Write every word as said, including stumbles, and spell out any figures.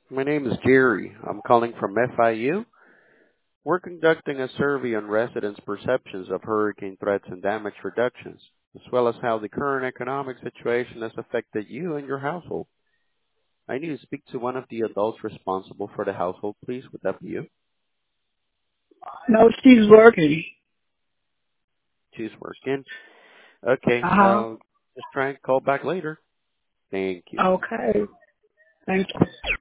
My name is Jerry. I'm calling from F I U. We're conducting a survey on residents' perceptions of hurricane threats and damage reductions, as well as how the current economic situation has affected you and your household. I need to speak to one of the adults responsible for the household, please. Would that be you? No, she's working. She's working. Okay, Uh-huh. I'll just try and call back later. Thank you. Okay. Thank you.